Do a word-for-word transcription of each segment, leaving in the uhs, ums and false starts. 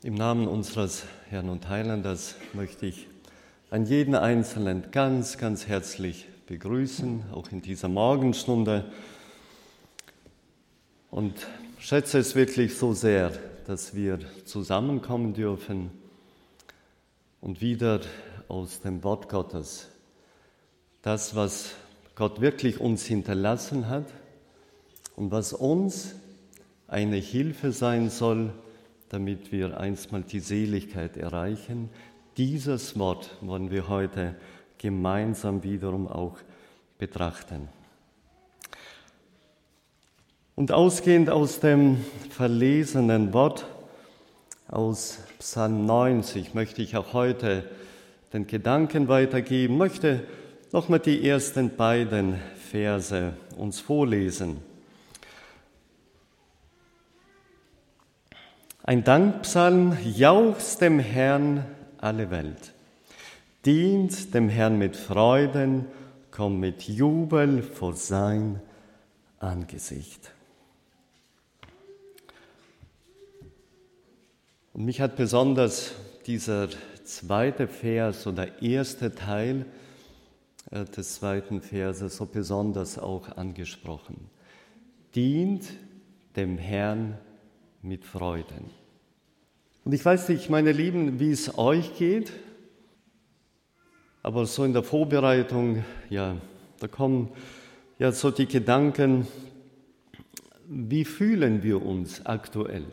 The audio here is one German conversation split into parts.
Im Namen unseres Herrn und Heilandes möchte ich an jeden Einzelnen ganz, ganz herzlich begrüßen, auch in dieser Morgenstunde. Und schätze es wirklich so sehr, dass wir zusammenkommen dürfen und wieder aus dem Wort Gottes das, was Gott wirklich uns hinterlassen hat und was uns eine Hilfe sein soll, damit wir einstmal die Seligkeit erreichen. Dieses Wort wollen wir heute gemeinsam wiederum auch betrachten. Und ausgehend aus dem verlesenen Wort aus Psalm neunzig möchte ich auch heute den Gedanken weitergeben, möchte nochmal die ersten beiden Verse uns vorlesen. Ein Dankpsalm: Jauchzt dem Herrn alle Welt. Dient dem Herrn mit Freuden, kommt mit Jubel vor sein Angesicht. Und mich hat besonders dieser zweite Vers oder erste Teil des zweiten Verses so besonders auch angesprochen. Dient dem Herrn mit Freuden. Und ich weiß nicht, meine Lieben, wie es euch geht, aber so in der Vorbereitung, ja, da kommen ja so die Gedanken, wie fühlen wir uns aktuell?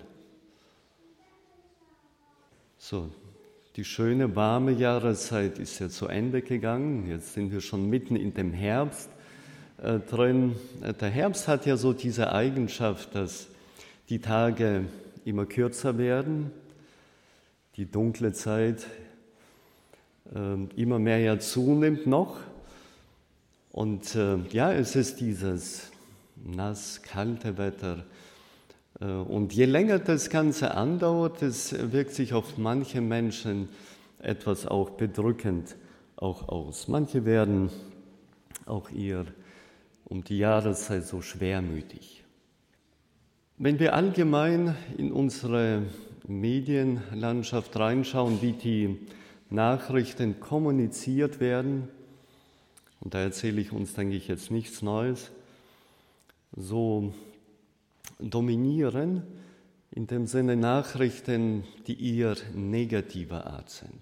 So, die schöne, warme Jahreszeit ist ja zu Ende gegangen, jetzt sind wir schon mitten in dem Herbst äh, drin. Der Herbst hat ja so diese Eigenschaft, dass die Tage immer kürzer werden, die dunkle Zeit äh, immer mehr ja zunimmt noch. Und äh, ja, es ist dieses nass, kalte Wetter. Äh, und je länger das Ganze andauert, es wirkt sich auf manche Menschen etwas auch bedrückend auch aus. Manche werden auch eher um die Jahreszeit so schwermütig. Wenn wir allgemein in unsere Medienlandschaft reinschauen, wie die Nachrichten kommuniziert werden, und da erzähle ich uns, denke ich, jetzt nichts Neues, so dominieren in dem Sinne Nachrichten, die eher negativer Art sind.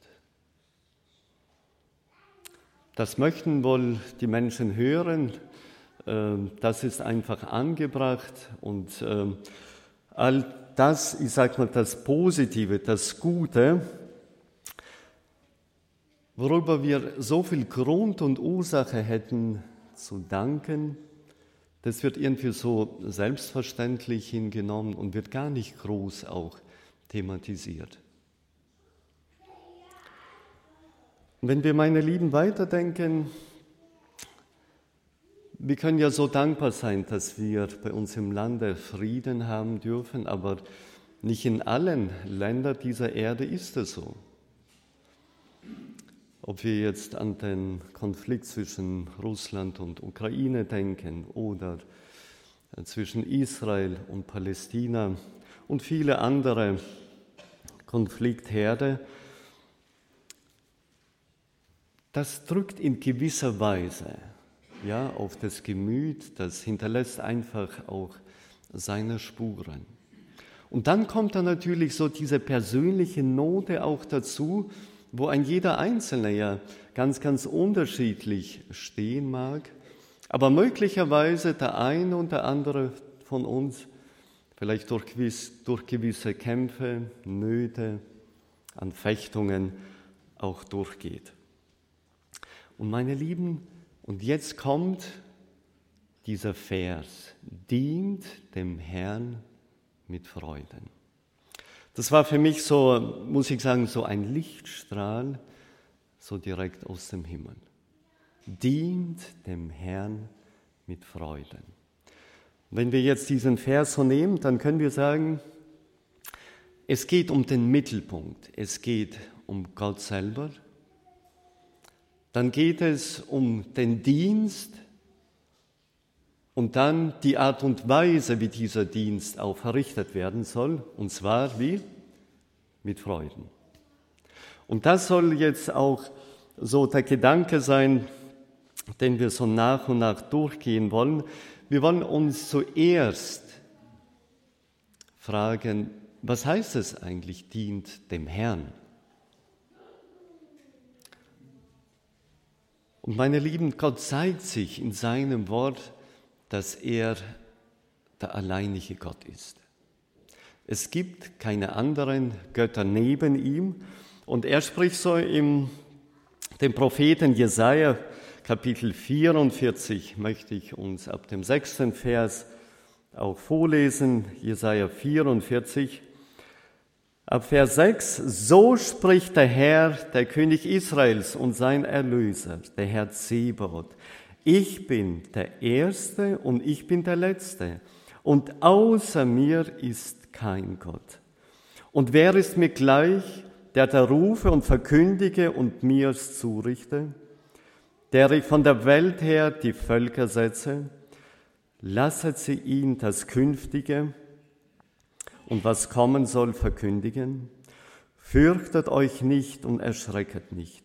Das möchten wohl die Menschen hören. Das ist einfach angebracht und äh, all das, ich sage mal, das Positive, das Gute, worüber wir so viel Grund und Ursache hätten zu danken, das wird irgendwie so selbstverständlich hingenommen und wird gar nicht groß auch thematisiert. Wenn wir, meine Lieben, weiterdenken, wir können ja so dankbar sein, dass wir bei uns im Lande Frieden haben dürfen, aber nicht in allen Ländern dieser Erde ist es so. Ob wir jetzt an den Konflikt zwischen Russland und Ukraine denken oder zwischen Israel und Palästina und viele andere Konfliktherde, das drückt in gewisser Weise ja, auf das Gemüt, das hinterlässt einfach auch seine Spuren. Und dann kommt da natürlich so diese persönliche Note auch dazu, wo ein jeder Einzelne ja ganz, ganz unterschiedlich stehen mag, aber möglicherweise der eine und der andere von uns vielleicht durch, gewiss, durch gewisse Kämpfe, Nöte, Anfechtungen auch durchgeht. Und meine Lieben, und jetzt kommt dieser Vers: Dient dem Herrn mit Freuden. Das war für mich so, muss ich sagen, so ein Lichtstrahl, so direkt aus dem Himmel. Dient dem Herrn mit Freuden. Wenn wir jetzt diesen Vers so nehmen, dann können wir sagen, es geht um den Mittelpunkt, es geht um Gott selber. Dann geht es um den Dienst und dann die Art und Weise, wie dieser Dienst auch verrichtet werden soll, und zwar wie? mit Freuden. Und das soll jetzt auch so der Gedanke sein, den wir so nach und nach durchgehen wollen. Wir wollen uns zuerst fragen, was heißt es eigentlich, dient dem Herrn? Und meine Lieben, Gott zeigt sich in seinem Wort, dass er der alleinige Gott ist. Es gibt keine anderen Götter neben ihm. Und er spricht so im dem Propheten Jesaja, Kapitel vierundvierzig, möchte ich uns ab dem sechsten Vers auch vorlesen, Jesaja vierundvierzig. Ab Vers sechs, so spricht der Herr, der König Israels und sein Erlöser, der Herr Zebaoth. Ich bin der Erste und ich bin der Letzte, und außer mir ist kein Gott. Und wer ist mir gleich, der da rufe und verkündige und mir's zurichte, der ich von der Welt her die Völker setze, lasset sie ihn das Künftige und was kommen soll verkündigen. Fürchtet euch nicht und erschrecket nicht.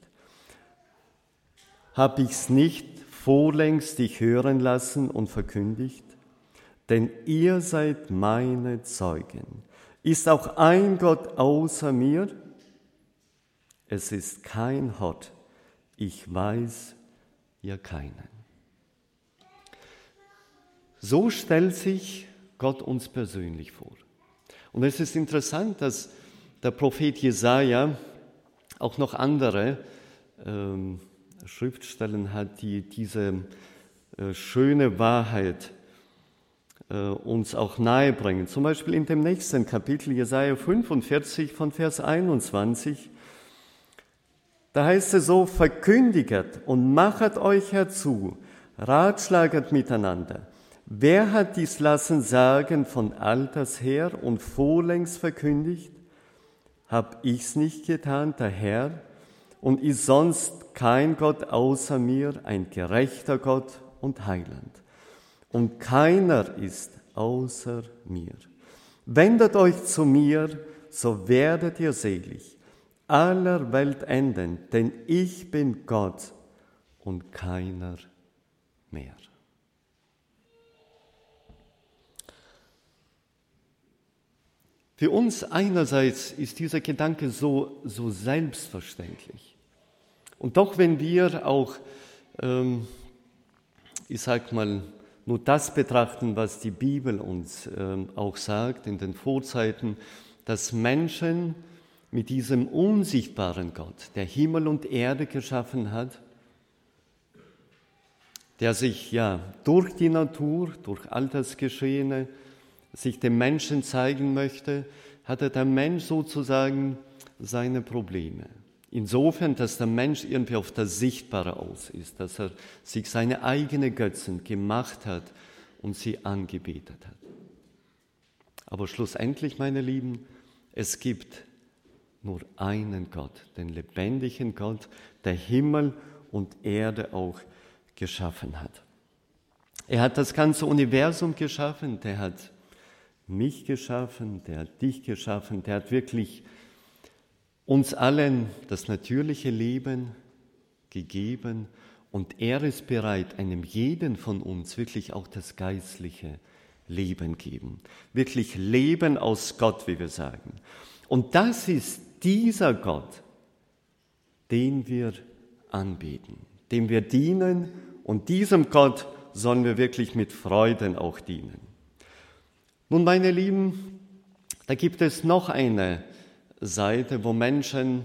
Hab ich's nicht vorlängst dich hören lassen und verkündigt? Denn ihr seid meine Zeugen. Ist auch ein Gott außer mir? Es ist kein Gott, ich weiß ja keinen. So stellt sich Gott uns persönlich vor. Und es ist interessant, dass der Prophet Jesaja auch noch andere ähm, Schriftstellen hat, die diese äh, schöne Wahrheit äh, uns auch nahebringen. Zum Beispiel in dem nächsten Kapitel, Jesaja fünfundvierzig von Vers einundzwanzig, da heißt es so, verkündiget und machet euch herzu, ratschlaget miteinander. Wer hat dies lassen sagen von alters her und vorlängst verkündigt? Hab ich's nicht getan, der Herr? Und ist sonst kein Gott außer mir, ein gerechter Gott und Heiland? Und keiner ist außer mir. Wendet euch zu mir, so werdet ihr selig. Aller Welt enden, denn ich bin Gott und keiner mehr. Für uns einerseits ist dieser Gedanke so, so selbstverständlich. Und doch, wenn wir auch, ähm, ich sag mal, nur das betrachten, was die Bibel uns ähm, auch sagt in den Vorzeiten, dass Menschen mit diesem unsichtbaren Gott, der Himmel und Erde geschaffen hat, der sich ja durch die Natur, durch all das Geschehene, sich dem Menschen zeigen möchte, hatte der Mensch sozusagen seine Probleme. Insofern, dass der Mensch irgendwie auf das Sichtbare aus ist, dass er sich seine eigenen Götzen gemacht hat und sie angebetet hat. Aber schlussendlich, meine Lieben, es gibt nur einen Gott, den lebendigen Gott, der Himmel und Erde auch geschaffen hat. Er hat das ganze Universum geschaffen, der hat mich geschaffen, der hat dich geschaffen, der hat wirklich uns allen das natürliche Leben gegeben und er ist bereit, einem jeden von uns wirklich auch das geistliche Leben geben. Wirklich Leben aus Gott, wie wir sagen. Und das ist dieser Gott, den wir anbeten, dem wir dienen und diesem Gott sollen wir wirklich mit Freuden auch dienen. Nun, meine Lieben, da gibt es noch eine Seite, wo Menschen,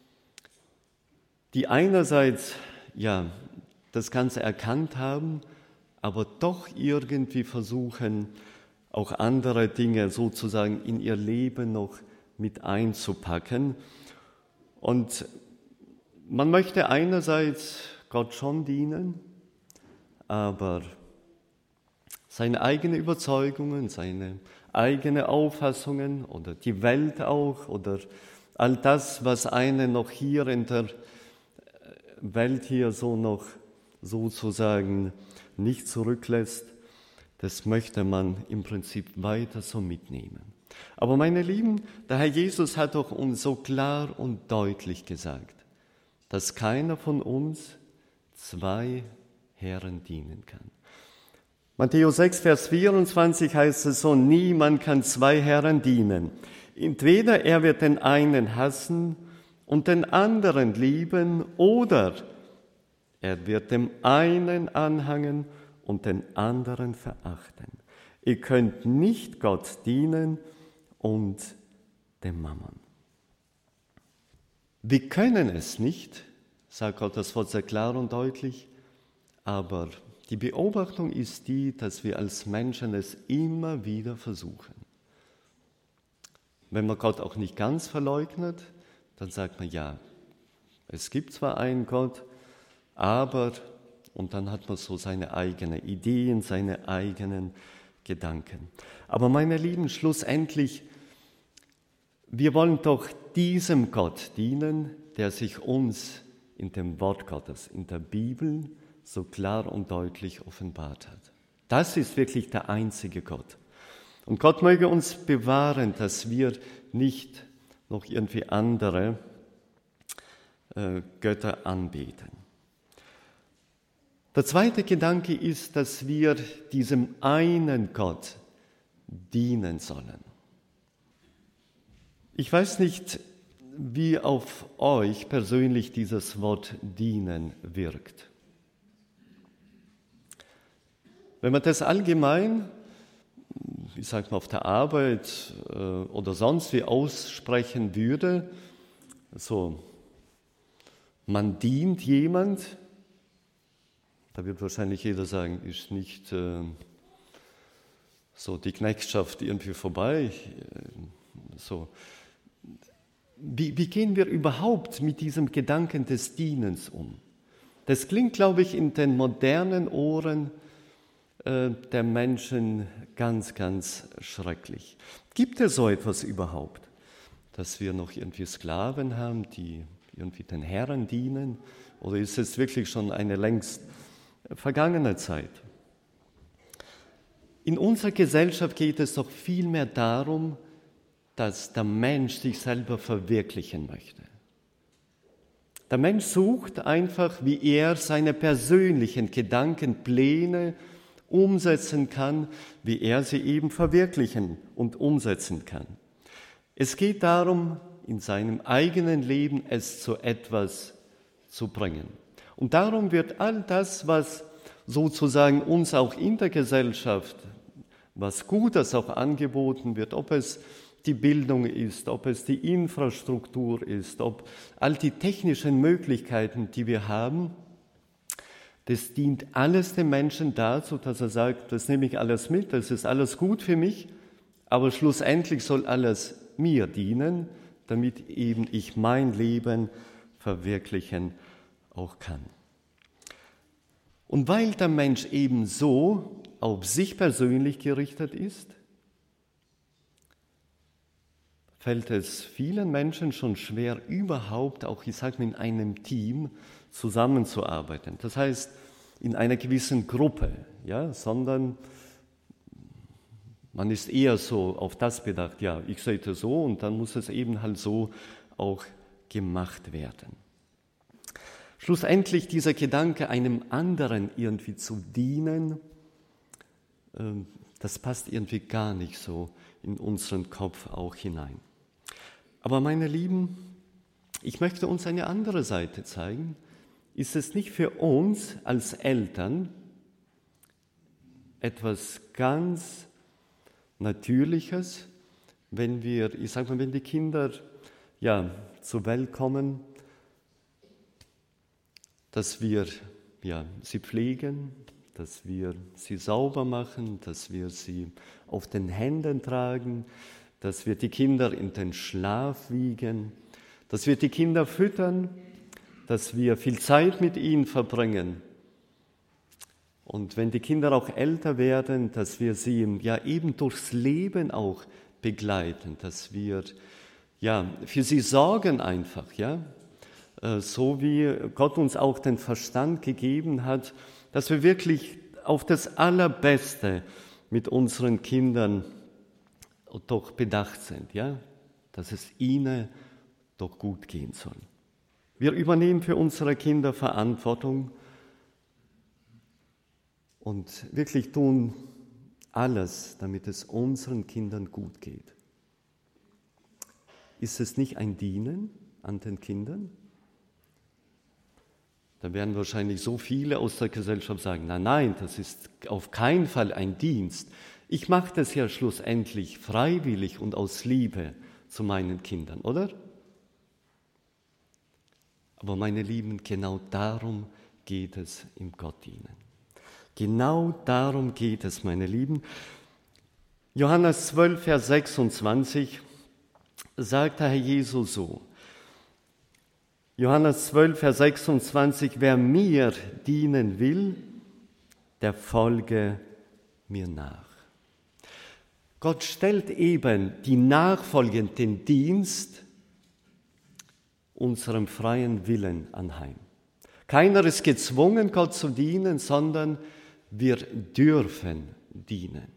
die einerseits ja das Ganze erkannt haben, aber doch irgendwie versuchen, auch andere Dinge sozusagen in ihr Leben noch mit einzupacken. Und man möchte einerseits Gott schon dienen, aber seine eigenen Überzeugungen, seine eigenen Auffassungen oder die Welt auch oder all das, was einen noch hier in der Welt hier so noch sozusagen nicht zurücklässt, das möchte man im Prinzip weiter so mitnehmen. Aber meine Lieben, der Herr Jesus hat doch uns so klar und deutlich gesagt, dass keiner von uns zwei Herren dienen kann. Matthäus sechs, Vers vierundzwanzig heißt es so, niemand kann zwei Herren dienen. Entweder er wird den einen hassen und den anderen lieben, oder er wird dem einen anhangen und den anderen verachten. Ihr könnt nicht Gott dienen und dem Mammon. Wir können es nicht, sagt Gottes Wort sehr klar und deutlich, aber die Beobachtung ist die, dass wir als Menschen es immer wieder versuchen. Wenn man Gott auch nicht ganz verleugnet, dann sagt man, ja, es gibt zwar einen Gott, aber, und dann hat man so seine eigenen Ideen, seine eigenen Gedanken. Aber meine Lieben, schlussendlich, wir wollen doch diesem Gott dienen, der sich uns in dem Wort Gottes, in der Bibel so klar und deutlich offenbart hat. Das ist wirklich der einzige Gott. Und Gott möge uns bewahren, dass wir nicht noch irgendwie andere äh, Götter anbeten. Der zweite Gedanke ist, dass wir diesem einen Gott dienen sollen. Ich weiß nicht, wie auf euch persönlich dieses Wort dienen wirkt. Wenn man das allgemein, ich sag mal auf der Arbeit äh, oder sonst wie aussprechen würde, so, man dient jemand, da wird wahrscheinlich jeder sagen, ist nicht äh, so die Knechtschaft irgendwie vorbei. So. Wie, wie gehen wir überhaupt mit diesem Gedanken des Dienens um? Das klingt, glaube ich, in den modernen Ohren äh, der Menschen ganz, ganz schrecklich. Gibt es so etwas überhaupt, dass wir noch irgendwie Sklaven haben, die irgendwie den Herren dienen? Oder ist es wirklich schon eine längst vergangene Zeit? In unserer Gesellschaft geht es doch vielmehr darum, dass der Mensch sich selber verwirklichen möchte. Der Mensch sucht einfach, wie er seine persönlichen Gedanken, Pläne umsetzen kann, wie er sie eben verwirklichen und umsetzen kann. Es geht darum, in seinem eigenen Leben es zu etwas zu bringen. Und darum wird all das, was sozusagen uns auch in der Gesellschaft, was Gutes auch angeboten wird, ob es die Bildung ist, ob es die Infrastruktur ist, ob all die technischen Möglichkeiten, die wir haben, das dient alles dem Menschen dazu, dass er sagt, das nehme ich alles mit, das ist alles gut für mich, aber schlussendlich soll alles mir dienen, damit eben ich mein Leben verwirklichen auch kann. Und weil der Mensch eben so auf sich persönlich gerichtet ist, fällt es vielen Menschen schon schwer, überhaupt auch, ich sage mal, in einem Team zusammenzuarbeiten. Das heißt, in einer gewissen Gruppe, ja, sondern man ist eher so auf das bedacht, ja, ich sehe das so und dann muss es eben halt so auch gemacht werden. Schlussendlich dieser Gedanke, einem anderen irgendwie zu dienen, das passt irgendwie gar nicht so in unseren Kopf auch hinein. Aber meine Lieben, ich möchte uns eine andere Seite zeigen. Ist es nicht für uns als Eltern etwas ganz Natürliches, wenn wir, ich sage mal, wenn die Kinder ja, zur Welt kommen, dass wir ja, sie pflegen, dass wir sie sauber machen, dass wir sie auf den Händen tragen, dass wir die Kinder in den Schlaf wiegen, dass wir die Kinder füttern, dass wir viel Zeit mit ihnen verbringen. Und wenn die Kinder auch älter werden, dass wir sie ja eben durchs Leben auch begleiten, dass wir ja für sie sorgen einfach, ja, so wie Gott uns auch den Verstand gegeben hat, dass wir wirklich auf das Allerbeste mit unseren Kindern doch bedacht sind, ja, dass es ihnen doch gut gehen soll. Wir übernehmen für unsere Kinder Verantwortung und wirklich tun alles, damit es unseren Kindern gut geht. Ist es nicht ein Dienen an den Kindern? Da werden wahrscheinlich so viele aus der Gesellschaft sagen, nein, nein, das ist auf keinen Fall ein Dienst. Ich mache das ja schlussendlich freiwillig und aus Liebe zu meinen Kindern, oder? Aber meine Lieben, genau darum geht es im Gottdienen. Genau darum geht es, meine Lieben. Johannes zwölf, Vers sechsundzwanzig sagt der Herr Jesus so. Johannes zwölf, Vers sechsundzwanzig, wer mir dienen will, der folge mir nach. Gott stellt eben die Nachfolge, den Dienst, unserem freien Willen anheim. Keiner ist gezwungen, Gott zu dienen, sondern wir dürfen dienen.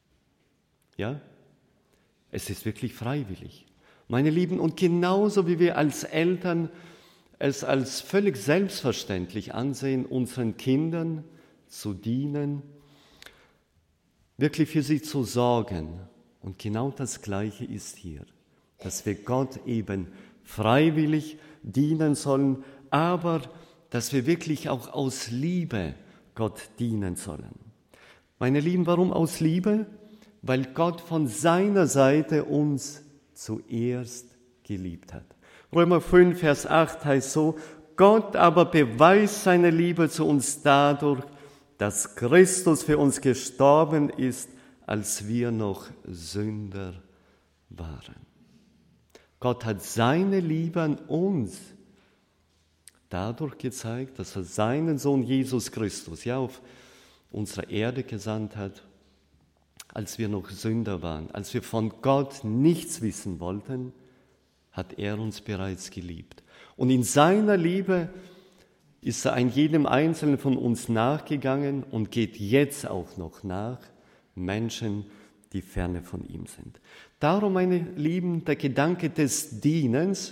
Ja? Es ist wirklich freiwillig. Meine Lieben, und genauso wie wir als Eltern es als völlig selbstverständlich ansehen, unseren Kindern zu dienen, wirklich für sie zu sorgen. Und genau das Gleiche ist hier, dass wir Gott eben freiwillig dienen sollen, aber dass wir wirklich auch aus Liebe Gott dienen sollen. Meine Lieben, warum aus Liebe? Weil Gott von seiner Seite uns zuerst geliebt hat. Römer fünf, Vers acht heißt so, Gott aber beweist seine Liebe zu uns dadurch, dass Christus für uns gestorben ist, als wir noch Sünder waren. Gott hat seine Liebe an uns dadurch gezeigt, dass er seinen Sohn Jesus Christus ja auf unsere Erde gesandt hat, als wir noch Sünder waren, als wir von Gott nichts wissen wollten, hat er uns bereits geliebt. Und in seiner Liebe ist er ein jedem Einzelnen von uns nachgegangen und geht jetzt auch noch nach Menschen, die ferne von ihm sind. Darum, meine Lieben, der Gedanke des Dienens,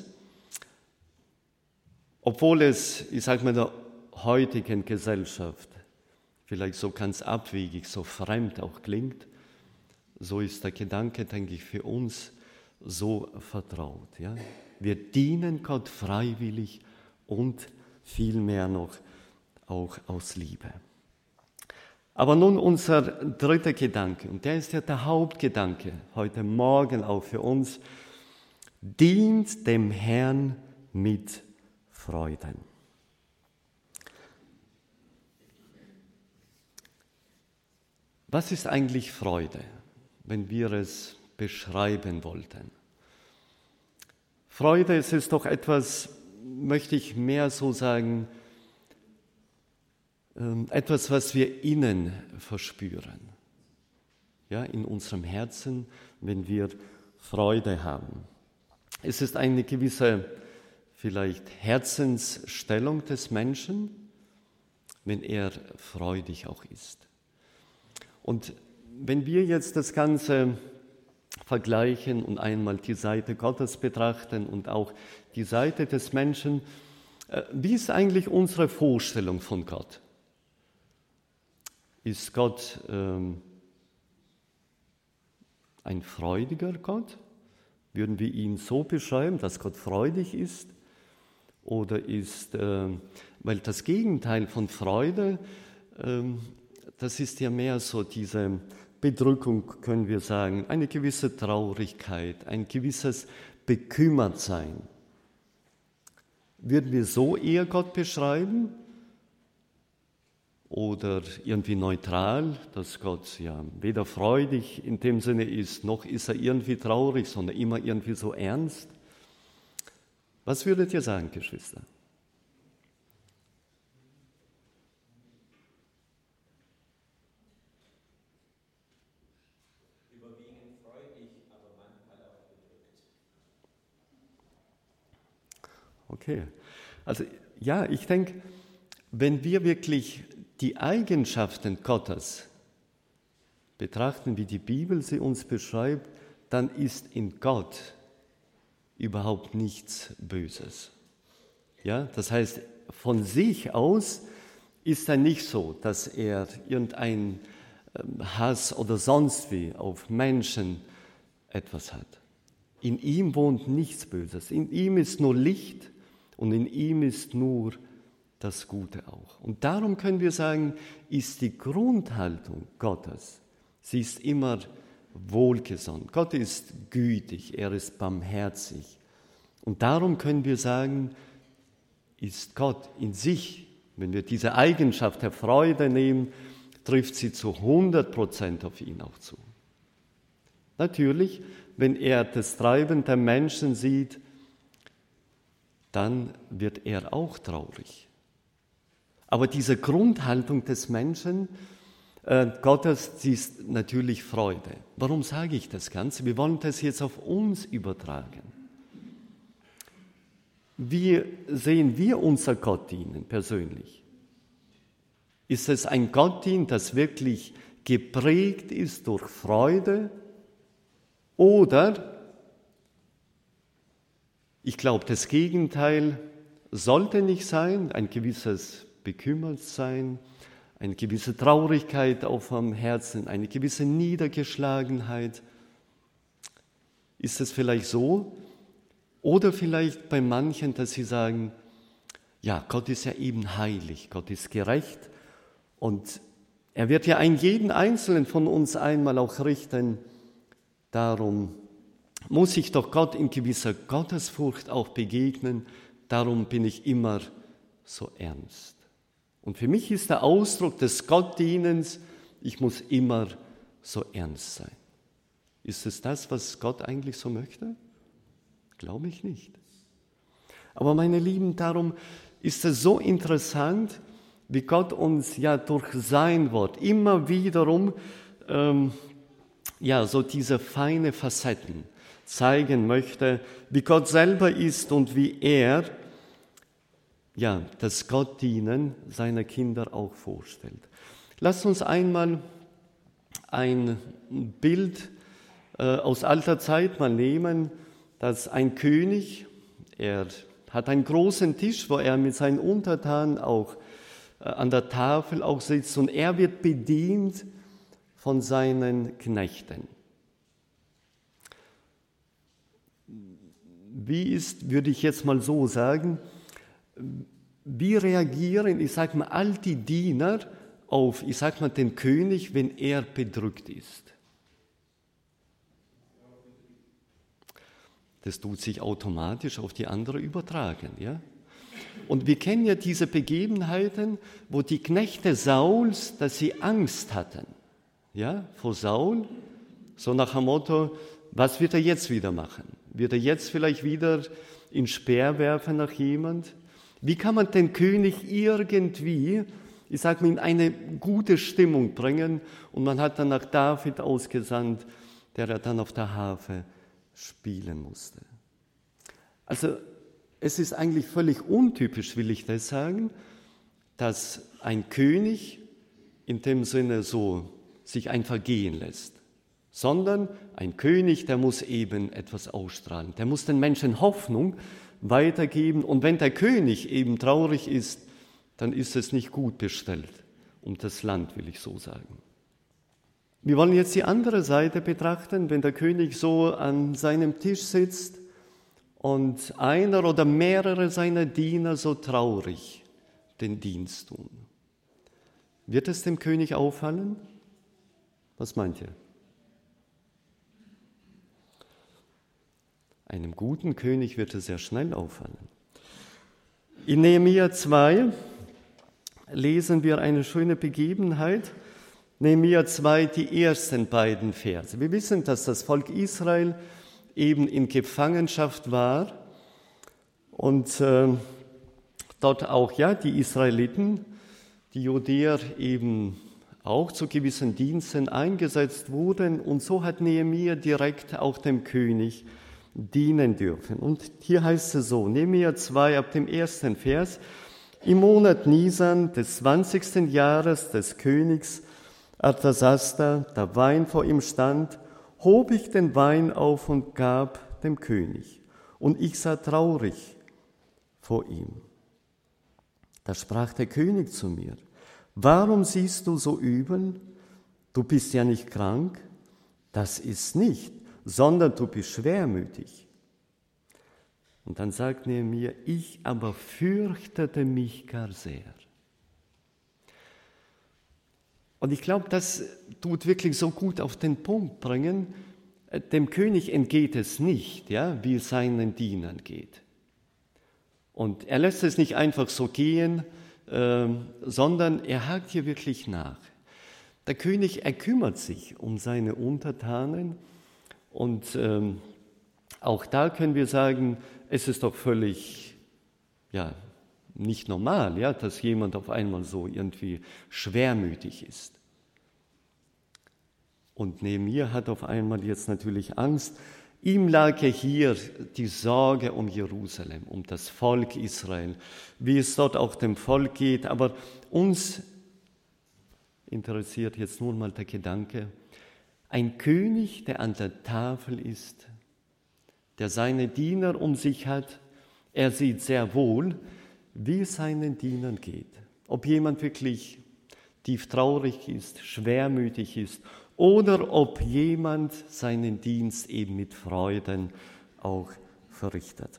obwohl es, ich sage mal, der heutigen Gesellschaft vielleicht so ganz abwegig, so fremd auch klingt, so ist der Gedanke, denke ich, für uns so vertraut. Ja? Wir dienen Gott freiwillig und vielmehr noch auch aus Liebe. Aber nun unser dritter Gedanke, und der ist ja der Hauptgedanke heute Morgen auch für uns, dient dem Herrn mit Freuden. Was ist eigentlich Freude, wenn wir es beschreiben wollten? Freude, es ist doch etwas, möchte ich mehr so sagen, etwas, was wir innen verspüren, ja, in unserem Herzen, wenn wir Freude haben. Es ist eine gewisse, vielleicht Herzensstellung des Menschen, wenn er freudig auch ist. Und wenn wir jetzt das Ganze vergleichen und einmal die Seite Gottes betrachten und auch die Seite des Menschen, wie ist eigentlich unsere Vorstellung von Gott? Ist Gott ähm, ein freudiger Gott? Würden wir ihn so beschreiben, dass Gott freudig ist? Oder ist, äh, weil das Gegenteil von Freude, äh, das ist ja mehr so diese Bedrückung, können wir sagen, eine gewisse Traurigkeit, ein gewisses Bekümmertsein. Würden wir so eher Gott beschreiben? Oder irgendwie neutral, dass Gott ja weder freudig in dem Sinne ist, noch ist er irgendwie traurig, sondern immer irgendwie so ernst? Was würdet ihr sagen, Geschwister? Überwiegend freudig, aber manchmal auch bedrückt. Okay, also ja, ich denke, wenn wir wirklich die Eigenschaften Gottes betrachten, wie die Bibel sie uns beschreibt, dann ist in Gott überhaupt nichts Böses. Ja, das heißt, von sich aus ist er nicht so, dass er irgendeinen Hass oder sonst wie auf Menschen etwas hat. In ihm wohnt nichts Böses. In ihm ist nur Licht und in ihm ist nur das Gute auch. Und darum können wir sagen, ist die Grundhaltung Gottes, sie ist immer wohlgesonnen. Gott ist gütig, er ist barmherzig. Und darum können wir sagen, ist Gott in sich, wenn wir diese Eigenschaft der Freude nehmen, trifft sie zu hundert Prozent auf ihn auch zu. Natürlich, wenn er das Treiben der Menschen sieht, dann wird er auch traurig. Aber diese Grundhaltung des Menschen, äh, Gottes, sie ist natürlich Freude. Warum sage ich das Ganze? Wir wollen das jetzt auf uns übertragen. Wie sehen wir unser Gottdienen persönlich? Ist es ein Gottdienst, das wirklich geprägt ist durch Freude? Oder, ich glaube, das Gegenteil sollte nicht sein, ein gewisses Bekümmertsein, eine gewisse Traurigkeit auf dem Herzen, eine gewisse Niedergeschlagenheit. Ist es vielleicht so? Oder vielleicht bei manchen, dass sie sagen, ja, Gott ist ja eben heilig, Gott ist gerecht und er wird ja einen jeden Einzelnen von uns einmal auch richten. Darum muss ich doch Gott in gewisser Gottesfurcht auch begegnen, darum bin ich immer so ernst. Und für mich ist der Ausdruck des Gottdienens, ich muss immer so ernst sein. Ist es das, was Gott eigentlich so möchte? Glaube ich nicht. Aber meine Lieben, darum ist es so interessant, wie Gott uns ja durch sein Wort immer wiederum ähm, ja, so diese feine Facetten zeigen möchte, wie Gott selber ist und wie er ja, das Gottdienen seiner Kinder auch vorstellt. Lasst uns einmal ein Bild äh, aus alter Zeit mal nehmen, dass ein König, er hat einen großen Tisch, wo er mit seinen Untertanen auch äh, an der Tafel auch sitzt und er wird bedient von seinen Knechten. Wie ist, würde ich jetzt mal so sagen, wie reagieren, ich sage mal, all die Diener auf, ich sage mal, den König, wenn er bedrückt ist? Das tut sich automatisch auf die andere übertragen, ja? Und wir kennen ja diese Begebenheiten, wo die Knechte Sauls, dass sie Angst hatten, ja, vor Saul, so nach dem Motto, was wird er jetzt wieder machen? Wird er jetzt vielleicht wieder in Speer werfen nach jemand? Wie kann man den König irgendwie, ich sage mal, in eine gute Stimmung bringen? Und man hat dann nach David ausgesandt, der er dann auf der Harfe spielen musste. Also es ist eigentlich völlig untypisch, will ich das sagen, dass ein König in dem Sinne so sich einfach gehen lässt, sondern ein König, der muss eben etwas ausstrahlen, der muss den Menschen Hoffnung weitergeben und wenn der König eben traurig ist, dann ist es nicht gut bestellt um das Land, will ich so sagen. Wir wollen jetzt die andere Seite betrachten, wenn der König so an seinem Tisch sitzt und einer oder mehrere seiner Diener so traurig den Dienst tun. Wird es dem König auffallen? Was meint ihr? Einem guten König wird es sehr schnell auffallen. In Nehemia zwei lesen wir eine schöne Begebenheit. Nehemia zwei, die ersten beiden Verse. Wir wissen, dass das Volk Israel eben in Gefangenschaft war und äh, dort auch ja die Israeliten, die Judäer eben auch zu gewissen Diensten eingesetzt wurden und so hat Nehemia direkt auch dem König dienen dürfen. Und hier heißt es so, Nehemia zwei ab dem ersten Vers, im Monat Nisan des zwanzigsten Jahres des Königs Artasasta, da Wein vor ihm stand hob ich den Wein auf und gab dem König. Und ich sah traurig vor ihm. Da sprach der König zu mir: Warum siehst du so übel? Du bist ja nicht krank. Das ist nicht, sondern du bist schwermütig. Und dann sagte er mir: Ich aber fürchtete mich gar sehr. Und ich glaube, das tut wirklich so gut auf den Punkt bringen. Dem König entgeht es nicht, ja, wie es seinen Dienern geht. Und er lässt es nicht einfach so gehen, äh, sondern er hakt hier wirklich nach. Der König, er kümmert sich um seine Untertanen und ähm, auch da können wir sagen, es ist doch völlig, ja, nicht normal, ja, dass jemand auf einmal so irgendwie schwermütig ist. Und Nehemia hat auf einmal jetzt natürlich Angst. Ihm lag ja hier die Sorge um Jerusalem, um das Volk Israel, wie es dort auch dem Volk geht. Aber uns interessiert jetzt nur mal der Gedanke, ein König, der an der Tafel ist, der seine Diener um sich hat, er sieht sehr wohl, wie es seinen Dienern geht. Ob jemand wirklich tief traurig ist, schwermütig ist oder ob jemand seinen Dienst eben mit Freuden auch verrichtet.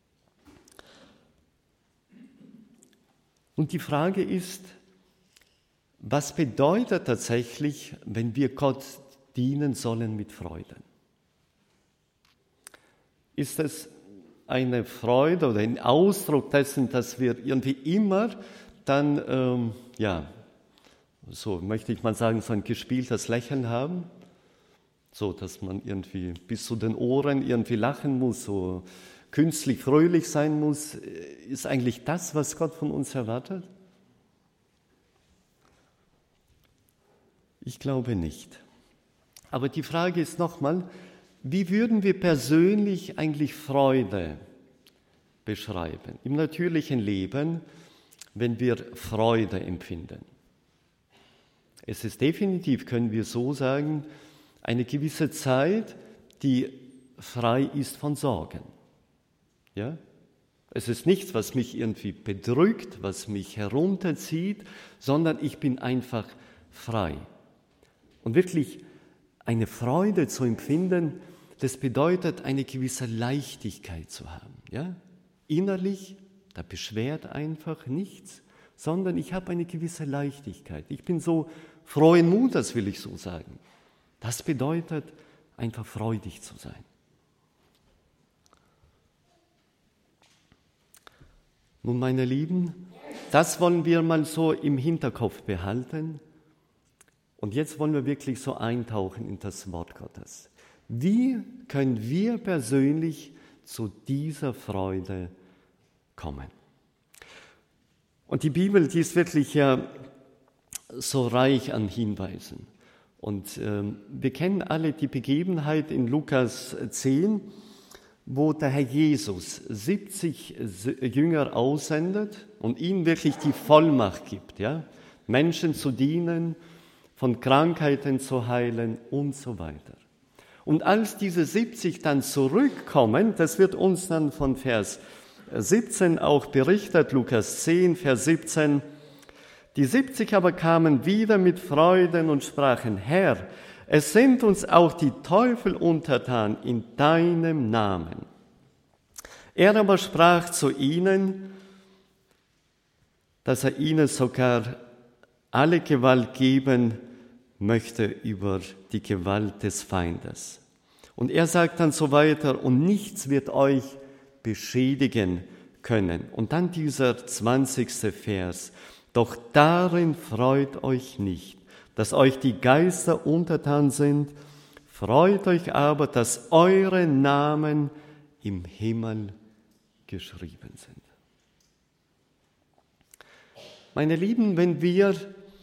Und die Frage ist, was bedeutet tatsächlich, wenn wir Gott dienen sollen mit Freuden? Ist es eine Freude oder ein Ausdruck dessen, dass wir irgendwie immer dann, ähm, ja, so möchte ich mal sagen, so ein gespieltes Lächeln haben, so dass man irgendwie bis zu den Ohren irgendwie lachen muss, so künstlich fröhlich sein muss. Ist eigentlich das, was Gott von uns erwartet? Ich glaube nicht. Aber die Frage ist nochmal, wie würden wir persönlich eigentlich Freude beschreiben? Im natürlichen Leben, wenn wir Freude empfinden. Es ist definitiv, können wir so sagen, eine gewisse Zeit, die frei ist von Sorgen. Ja? Es ist nichts, was mich irgendwie bedrückt, was mich herunterzieht, sondern ich bin einfach frei. Und wirklich eine Freude zu empfinden, das bedeutet, eine gewisse Leichtigkeit zu haben. Ja? Innerlich, da beschwert einfach nichts, sondern ich habe eine gewisse Leichtigkeit. Ich bin so frohen Mutes, will ich so sagen. Das bedeutet, einfach freudig zu sein. Nun, meine Lieben, das wollen wir mal so im Hinterkopf behalten. Und jetzt wollen wir wirklich so eintauchen in das Wort Gottes. Wie können wir persönlich zu dieser Freude kommen? Und die Bibel, die ist wirklich ja so reich an Hinweisen. Und ähm, wir kennen alle die Begebenheit in Lukas zehn, wo der Herr Jesus siebzig Jünger aussendet und ihnen wirklich die Vollmacht gibt, ja, Menschen zu dienen, von Krankheiten zu heilen und so weiter. Und als diese siebzig dann zurückkommen, das wird uns dann von Vers siebzehn auch berichtet, Lukas zehn, Vers siebzehn, die siebzig aber kamen wieder mit Freuden und sprachen: Herr, es sind uns auch die Teufel untertan in deinem Namen. Er aber sprach zu ihnen, dass er ihnen sogar alle Gewalt geben möchte über die Gewalt des Feindes. Und er sagt dann so weiter: Und nichts wird euch beschädigen können. Und dann dieser zwanzigste Vers: Doch darin freut euch nicht, dass euch die Geister untertan sind, freut euch aber, dass eure Namen im Himmel geschrieben sind. Meine Lieben, wenn wir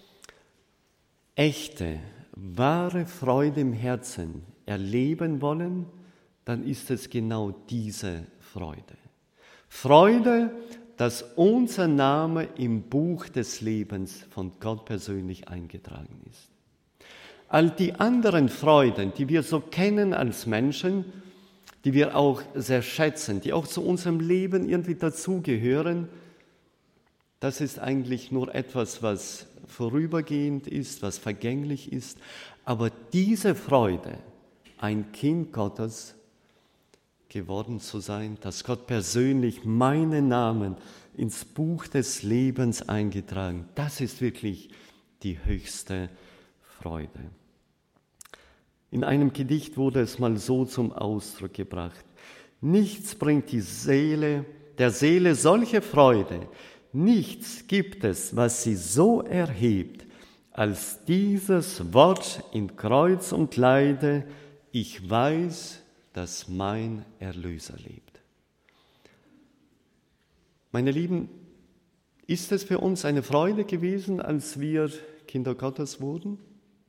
echte, wahre Freude im Herzen erleben wollen, dann ist es genau diese Freude. Freude, dass unser Name im Buch des Lebens von Gott persönlich eingetragen ist. all die anderen Freuden, die wir so kennen als Menschen, die wir auch sehr schätzen, die auch zu unserem Leben irgendwie dazugehören, das ist eigentlich nur etwas, was vorübergehend ist, was vergänglich ist. Aber diese Freude, ein Kind Gottes geworden zu sein, dass Gott persönlich meinen Namen ins Buch des Lebens eingetragen, das ist wirklich die höchste Freude. In einem Gedicht wurde es mal so zum Ausdruck gebracht: Nichts bringt die Seele, der Seele solche Freude, nichts gibt es, was sie so erhebt, als dieses Wort in Kreuz und Leide: Ich weiß, dass mein Erlöser lebt. Meine Lieben, ist es für uns eine Freude gewesen, als wir Kinder Gottes wurden?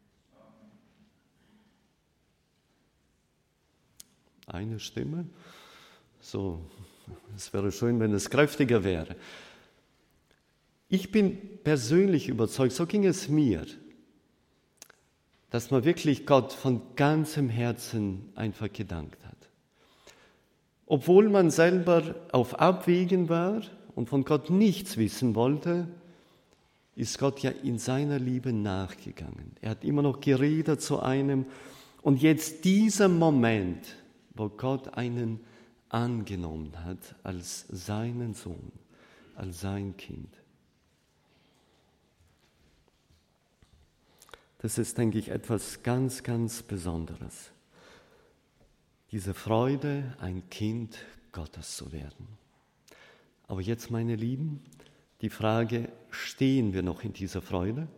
Eine Stimme? So, es wäre schön, wenn es kräftiger wäre. Ich bin persönlich überzeugt, so ging es mir, dass man wirklich Gott von ganzem Herzen einfach gedankt hat. Obwohl man selber auf Abwägen war und von Gott nichts wissen wollte, ist Gott ja in seiner Liebe nachgegangen. Er hat immer noch geredet zu einem. Und jetzt dieser Moment, wo Gott einen angenommen hat als seinen Sohn, als sein Kind. Das ist, denke ich, etwas ganz, ganz Besonderes. Diese Freude, ein Kind Gottes zu werden. Aber jetzt, meine Lieben, die Frage, stehen wir noch in dieser Freude?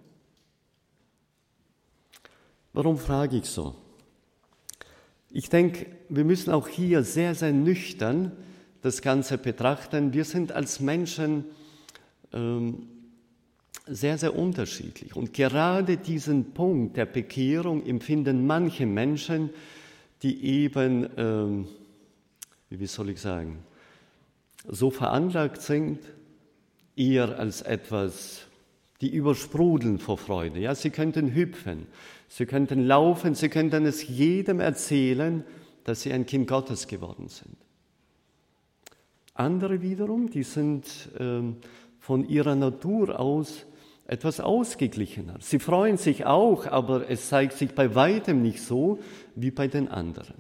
Warum frage ich so? Ich denke, wir müssen auch hier sehr, sehr nüchtern das Ganze betrachten. Wir sind als Menschen ähm, sehr, sehr unterschiedlich. Und gerade diesen Punkt der Bekehrung empfinden manche Menschen, die eben, ähm, wie soll ich sagen, so veranlagt sind, eher als etwas, die übersprudeln vor Freude. Ja, sie könnten hüpfen, sie könnten laufen, sie könnten es jedem erzählen, dass sie ein Kind Gottes geworden sind. Andere wiederum, die sind ähm, von ihrer Natur aus etwas ausgeglichener. Sie freuen sich auch, aber es zeigt sich bei weitem nicht so wie bei den anderen.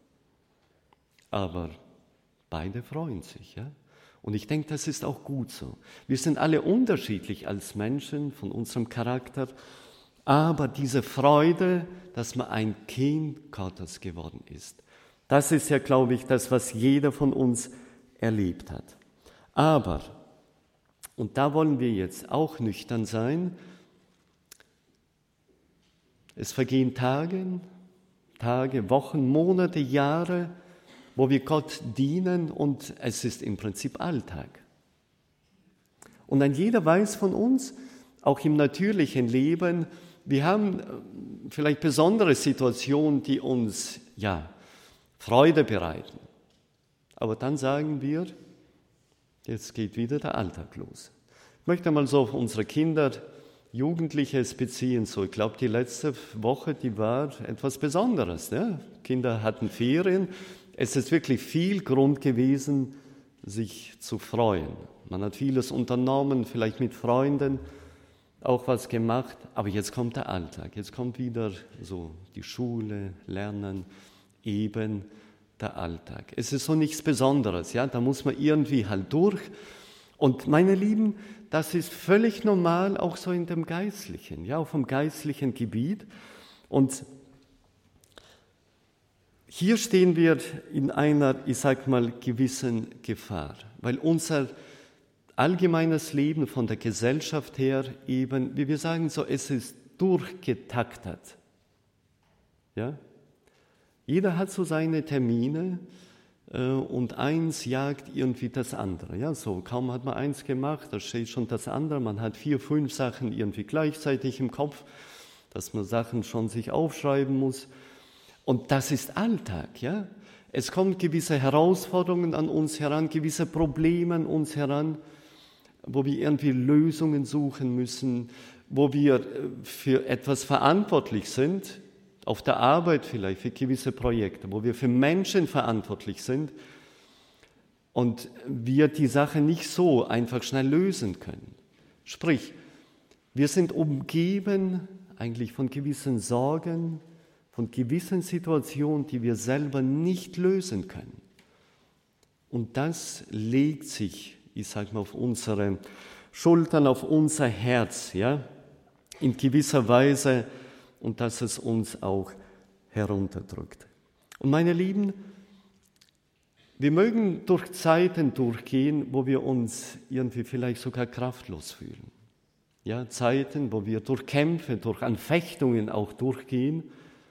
Aber beide freuen sich, ja. Und ich denke, das ist auch gut so. Wir sind alle unterschiedlich als Menschen von unserem Charakter, aber diese Freude, dass man ein Kind Gottes geworden ist, das ist ja, glaube ich, das, was jeder von uns erlebt hat. Aber, und da wollen wir jetzt auch nüchtern sein, es vergehen Tage, Tage, Wochen, Monate, Jahre, wo wir Gott dienen und es ist im Prinzip Alltag. Und ein jeder weiß von uns, auch im natürlichen Leben, wir haben vielleicht besondere Situationen, die uns ja Freude bereiten. Aber dann sagen wir, jetzt geht wieder der Alltag los. Ich möchte mal so auf unsere Kinder, Jugendliche beziehen. So, ich glaube, die letzte Woche, die war etwas Besonderes. Ne? Kinder hatten Ferien. Es ist wirklich viel Grund gewesen, sich zu freuen. Man hat vieles unternommen, vielleicht mit Freunden auch was gemacht, aber jetzt kommt der Alltag. Jetzt kommt wieder so die Schule, Lernen, eben der Alltag. Es ist so nichts Besonderes, ja, da muss man irgendwie halt durch. Und meine Lieben, das ist völlig normal, auch so in dem Geistlichen, ja, auf dem geistlichen Gebiet. Und hier stehen wir in einer, ich sag mal, gewissen Gefahr, weil unser allgemeines Leben von der Gesellschaft her eben, wie wir sagen, so, es ist durchgetaktet. Ja? Jeder hat so seine Termine äh, und eins jagt irgendwie das andere. Ja, so, kaum hat man eins gemacht, da steht schon das andere. Man hat vier, fünf Sachen irgendwie gleichzeitig im Kopf, dass man Sachen schon sich aufschreiben muss. Und das ist Alltag, ja. Es kommen gewisse Herausforderungen an uns heran, gewisse Probleme an uns heran, wo wir irgendwie Lösungen suchen müssen, wo wir für etwas verantwortlich sind, auf der Arbeit vielleicht, für gewisse Projekte, wo wir für Menschen verantwortlich sind und wir die Sache nicht so einfach schnell lösen können. Sprich, wir sind umgeben eigentlich von gewissen Sorgen, von gewissen Situationen, die wir selber nicht lösen können. Und das legt sich, ich sage mal, auf unsere Schultern, auf unser Herz, ja, in gewisser Weise, und dass es uns auch herunterdrückt. Und meine Lieben, wir mögen durch Zeiten durchgehen, wo wir uns irgendwie vielleicht sogar kraftlos fühlen. Ja, Zeiten, wo wir durch Kämpfe, durch Anfechtungen auch durchgehen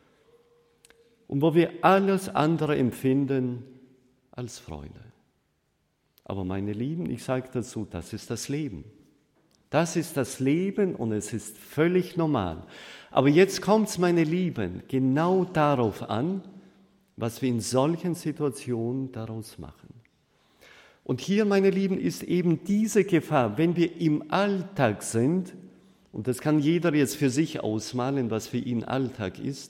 und wo wir alles andere empfinden als Freude. Aber meine Lieben, ich sage dazu, das ist das Leben. Das ist das Leben und es ist völlig normal. Aber jetzt kommt es, meine Lieben, genau darauf an, was wir in solchen Situationen daraus machen. Und hier, meine Lieben, ist eben diese Gefahr, wenn wir im Alltag sind, und das kann jeder jetzt für sich ausmalen, was für ihn Alltag ist,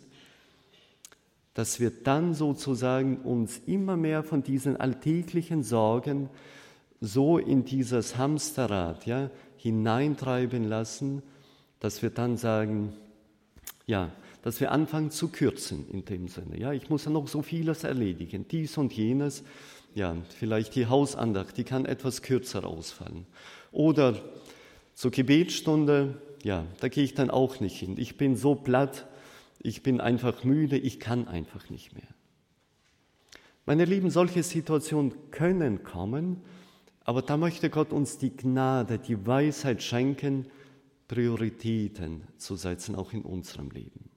dass wir dann sozusagen uns immer mehr von diesen alltäglichen Sorgen so in dieses Hamsterrad, ja, hineintreiben lassen, dass wir dann sagen, ja, dass wir anfangen zu kürzen in dem Sinne. Ja, ich muss ja noch so vieles erledigen, dies und jenes. Ja, vielleicht die Hausandacht, die kann etwas kürzer ausfallen. Oder zur Gebetsstunde, ja, da gehe ich dann auch nicht hin. Ich bin so platt, ich bin einfach müde, ich kann einfach nicht mehr. Meine Lieben, solche Situationen können kommen, aber da möchte Gott uns die Gnade, die Weisheit schenken, Prioritäten zu setzen, auch in unserem Leben.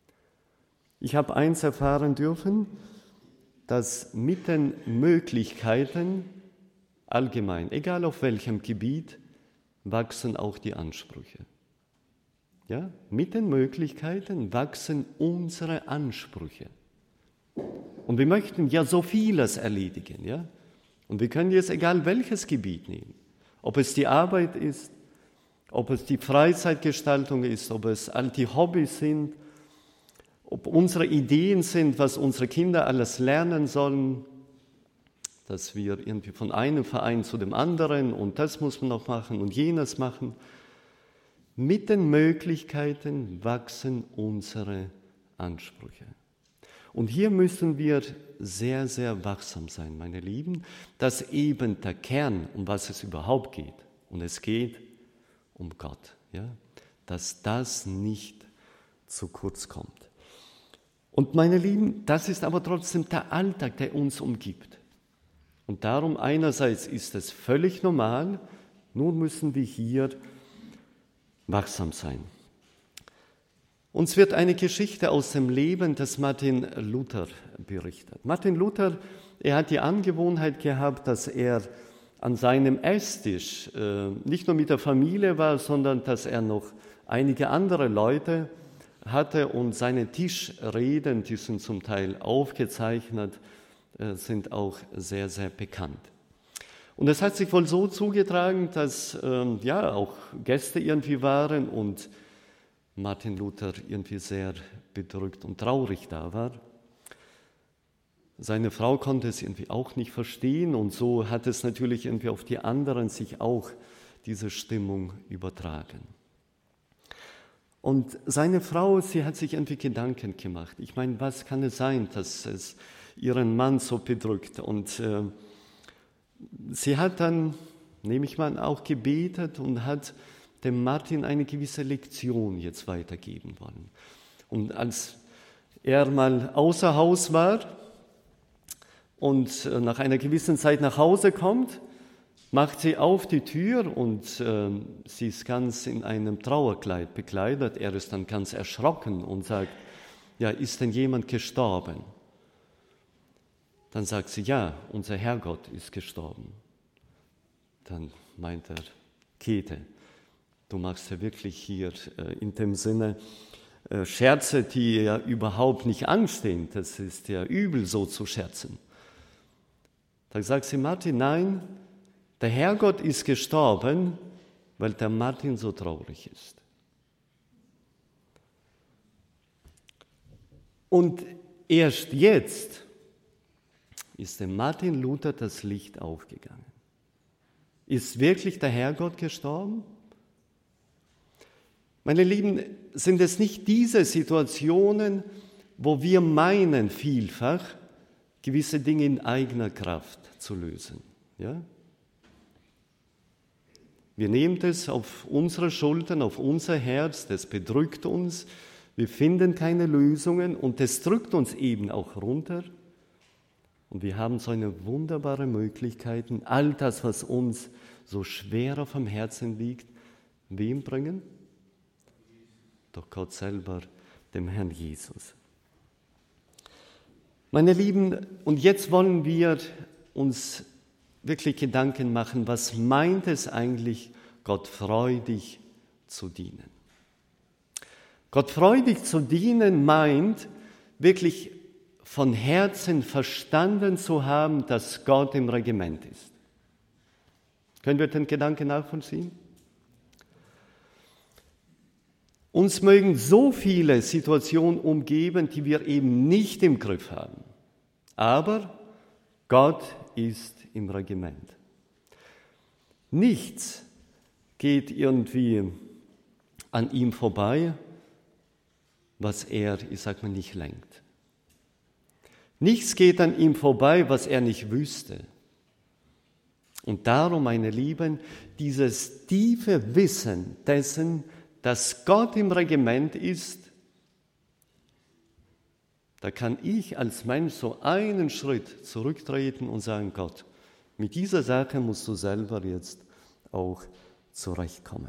Ich habe eins erfahren dürfen, dass mit den Möglichkeiten allgemein, egal auf welchem Gebiet, wachsen auch die Ansprüche. Ja? Mit den Möglichkeiten wachsen unsere Ansprüche. Und wir möchten ja so vieles erledigen, ja? Und wir können jetzt egal welches Gebiet nehmen, ob es die Arbeit ist, ob es die Freizeitgestaltung ist, ob es all die Hobbys sind, ob unsere Ideen sind, was unsere Kinder alles lernen sollen, dass wir irgendwie von einem Verein zu dem anderen und das muss man noch machen und jenes machen. Mit den Möglichkeiten wachsen unsere Ansprüche. Und hier müssen wir sehr, sehr wachsam sein, meine Lieben, dass eben der Kern, um was es überhaupt geht, und es geht um Gott, ja, dass das nicht zu kurz kommt. Und meine Lieben, das ist aber trotzdem der Alltag, der uns umgibt. Und darum einerseits ist es völlig normal, nur müssen wir hier wachsam sein. Uns wird eine Geschichte aus dem Leben des Martin Luther berichtet. Martin Luther, er hat die Angewohnheit gehabt, dass er an seinem Esstisch äh, nicht nur mit der Familie war, sondern dass er noch einige andere Leute hatte und seine Tischreden, die sind zum Teil aufgezeichnet, äh, sind auch sehr, sehr bekannt. Und es hat sich wohl so zugetragen, dass äh, ja auch Gäste irgendwie waren und Martin Luther irgendwie sehr bedrückt und traurig da war. Seine Frau konnte es irgendwie auch nicht verstehen und so hat es natürlich irgendwie auf die anderen sich auch diese Stimmung übertragen. Und seine Frau, sie hat sich irgendwie Gedanken gemacht. Ich meine, was kann es sein, dass es ihren Mann so bedrückt? Und äh, sie hat dann, nehme ich mal, auch gebetet und hat dem Martin eine gewisse Lektion jetzt weitergeben wollen. Und als er mal außer Haus war und nach einer gewissen Zeit nach Hause kommt, macht sie auf die Tür und äh, sie ist ganz in einem Trauerkleid bekleidet. Er ist dann ganz erschrocken und sagt, ja, ist denn jemand gestorben? Dann sagt sie, ja, unser Herrgott ist gestorben. Dann meint er, Käthe, du machst ja wirklich hier äh, in dem Sinne äh, Scherze, die ja überhaupt nicht anstehen. Das ist ja übel, so zu scherzen. Dann sagt sie, Martin, nein, der Herrgott ist gestorben, weil der Martin so traurig ist. Und erst jetzt ist dem Martin Luther das Licht aufgegangen. Ist wirklich der Herrgott gestorben? Meine Lieben, sind es nicht diese Situationen, wo wir meinen, vielfach gewisse Dinge in eigener Kraft zu lösen? Ja? Wir nehmen das auf unsere Schultern, auf unser Herz, das bedrückt uns, wir finden keine Lösungen und das drückt uns eben auch runter. Und wir haben so eine wunderbare Möglichkeit, all das, was uns so schwer auf dem Herzen liegt, wem bringen? Doch Gott selber, dem Herrn Jesus. Meine Lieben, und jetzt wollen wir uns wirklich Gedanken machen, was meint es eigentlich, Gott freudig zu dienen? Gott freudig zu dienen meint, wirklich von Herzen verstanden zu haben, dass Gott im Regiment ist. Können wir den Gedanken nachvollziehen? Uns mögen so viele Situationen umgeben, die wir eben nicht im Griff haben. Aber Gott ist im Regiment. Nichts geht irgendwie an ihm vorbei, was er, ich sag mal, nicht lenkt. Nichts geht an ihm vorbei, was er nicht wüsste. Und darum, meine Lieben, dieses tiefe Wissen dessen, dass Gott im Regiment ist, da kann ich als Mensch so einen Schritt zurücktreten und sagen, Gott, mit dieser Sache musst du selber jetzt auch zurechtkommen.